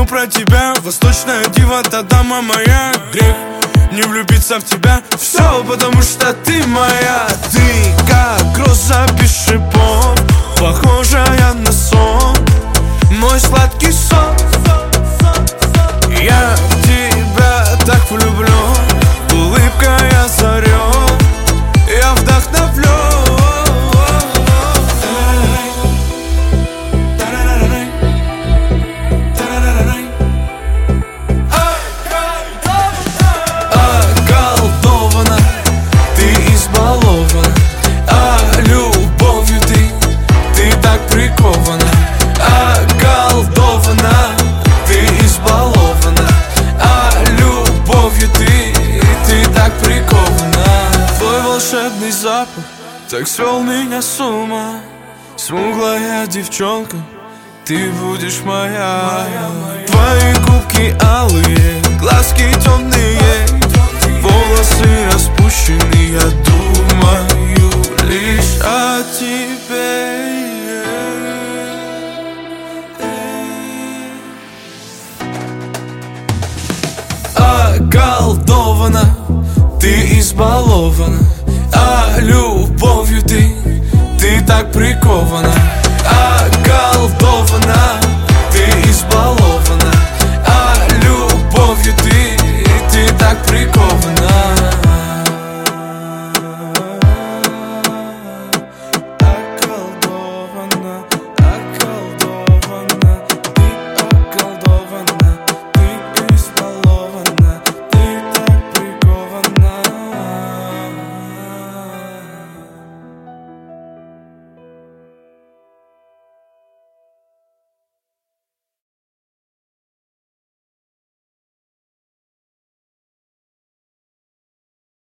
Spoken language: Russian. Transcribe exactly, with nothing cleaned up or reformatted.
думаю про тебя, восточная дива, та дама моя. Грех не влюбиться в тебя, все потому что ты моя. Ты как роза без шипов, похожая на сон, мой сладкий сон. Я в тебя так влюблен, улыбка озарен, я вдохновлен. Околдована, ты избалована, а любовью ты, ты так прикована. Околдована, ты избалована, а любовью ты, ты так прикована. Твой волшебный запах так свел меня с ума. Смуглая девчонка, ты будешь моя. Твои губки алые, глазки темные, волосы распущены, я думаю лишь о тебе. Околдована, ты избалована, а любовью ты, ты так прикована.